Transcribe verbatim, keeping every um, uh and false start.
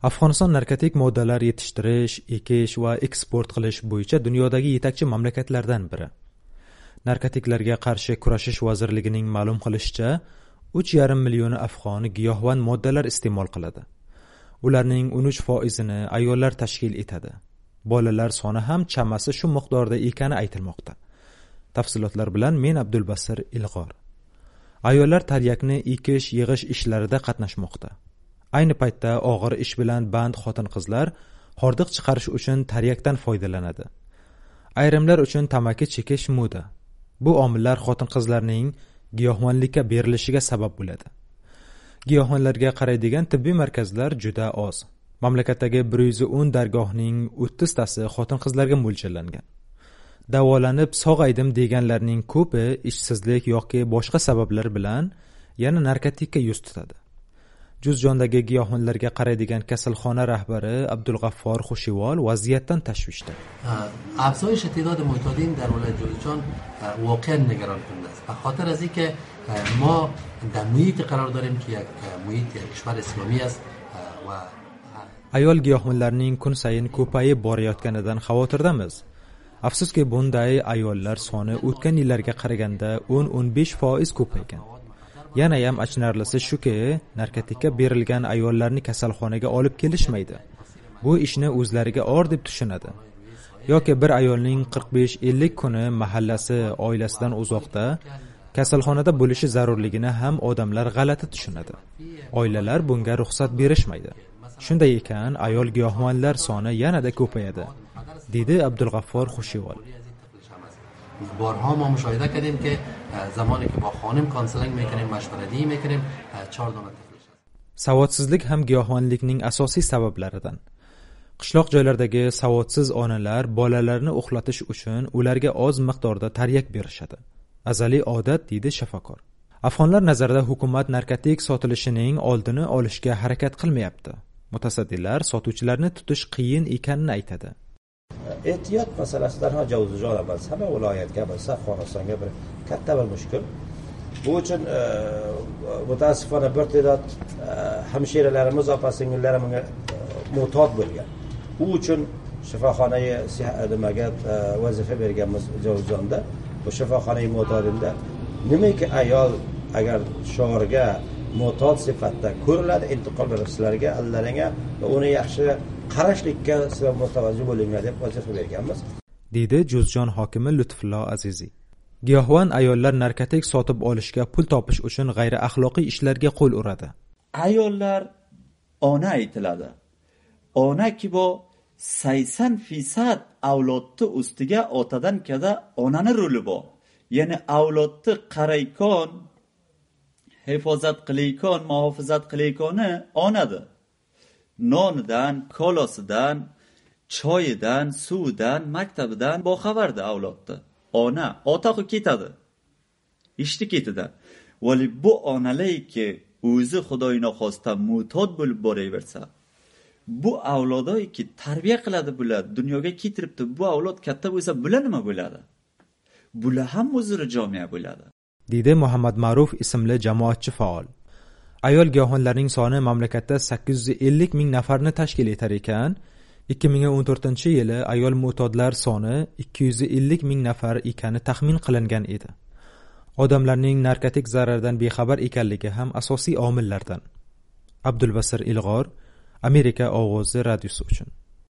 Afg'oniston narkotik moddalar yetishtirish, ekish va eksport qilish bo'yicha dunyodagi yetakchi mamlakatlardan biri. Narkotiklarga qarshi kurashish vazirligining ma'lum qilishicha, uch yarim million afg'on giyohvand moddalar iste'mol qiladi. Ularning o'n uch foizini ayollar tashkil etadi. Bolalar soni ham chamasi shu miqdorda ekani aytilmoqda. Tafsilotlar bilan men Abdulbasir Ilg'or. Ayollar taryakni ekish, yig'ish ishlarida qatnashmoqda. Ayni paytda og'ir ish bilan band xotin-qizlar hordiq chiqarish uchun taryakdan foydalanadi. Ayrimlar uchun tamaki chekish moda. Bu omillar xotin-qizlarning giyohvandlikka berilishiga sabab bo'ladi. Giyohvandlarga qaraydigan tibbiy markazlar juda oz. Mamlakatdagi bir yuz o'n dargohning o'ttiz tasi xotin-qizlarga mo'ljallangan. Davolanib sog'aydim deganlarning ko'pi ishsizlik yoki boshqa sabablar bilan yana narkotikka yuz tutadi. Juzjondagi giyohvandlarga qaraydigan kasalxona rahbari Abdulg'affor Xushivol vaziyatdan tashvishda. افزایش تعداد معتادین در ولایت جوزجان واقعا نگران کننده است. به خاطر از اینکه ما در محیط قرار داریم که یک محیط کشور اسلامی است و ayol giyohvandlarning kun sayin ko'payib borayotganidan xavotirdamiz. Afsuski bunday ayollar soni o'tgan yillarga qaraganda o'n o'n besh foiz ko'paygan. Yana ham achinarlisi shuki, narkotikka berilgan ayollarni kasalxonaga olib kelishmaydi. Bu ishni o'zlariga or deb tushunadi. Yoki bir ayolning qirq besh ellik kuni mahallasi, oilasidan uzoqda kasalxonada bo'lishi zarurligini ham odamlar g'alati tushunadi. Oilalar bunga ruxsat berishmaydi. Shunday ekan, ayol giyohvandlar soni yanada ko'payadi, dedi Abdulg'affor Xushivol. بارها ما مشاهده کردیم که زمانی که با خانم کانسلینگ میکنیم، مشورتی میکنیم، چهار دانه طفلش هست. Savodsizlik ham giyohvandlikning asosiy sabablaridan. Qishloq joylardagi savodsiz onalar bolalarini uxlatish uchun ularga oz miqdorda taryak berishadi. Azaliy odat, deydi shifokor. Afg'onlar nazarida hukumat narkotik sotilishining oldini olishga harakat qilmayapti. Mutasaddilar sotuvchilarni tutish qiyin ekanini aytadi. ehtiyot masalasi darhol Jovuzjon emas, hamma viloyatga bo'lsa, Afg'onistonga bir katta bir mushkul. Bu uchun mutaasifona bir ta'dod hamshiralarimiz, opa-singillar bunga muhtoj bo'lgan. U uchun shifoxonaga nimaga vazifa berganmiz Jovuzjonda. Bu shifoxonaga muhtojimda nimaiki ayol agar shorga muhtoj sifatida ko'riladi, intiqol berishlarga, allariga va uni yaxshi qarashlikka sizlar mutavajjih bo'linglar deb vazifa berganmiz, deydi Juzjon hokimi Lutfullo Aziziy. Giyohvand ayollar narkotik sotib olishga pul topish uchun g'ayri axloqiy ishlarga qo'l uradi. Ayollar ona aytiladi. Ona ki bu sakson foiz avlodni ustiga otadan kada onani roli bor. Ya'ni avlodni qaraykon, hifozat qilaykon, muhofazat qilaykoni onadir. Nonidan, kolosidan, choyidan, suvidan, maktabidan boxabardi avlodda. Ona, ota ketadi. Ishni ketadi. Vali bu onalarki o'zi Xudoyni xosdan muhtoj bo'lib boraversa, bu avlodlarki tarbiya qiladi bular, dunyoga keltiribdi. Bu avlod katta bo'lsa, bular nima bo'ladi? Bular ham o'zini jamiya bo'ladi, deydi Muhammad Ma'ruf ismli jamoatchi faol. Ayol giyohvandlarning soni mamlakatda sakkiz yuz ellik ming nafarni tashkil etar ekan, ikki ming o'n to'rtinchi yili ayol mu'todlar soni ikki yuz ellik ming nafar ekani taxmin qilingan edi. Odamlarning narkotik zarardan bexabar ekanligi ham asosiy omillardan. Abdulbasir Ilg'or, Amerika ovozi radiosi uchun.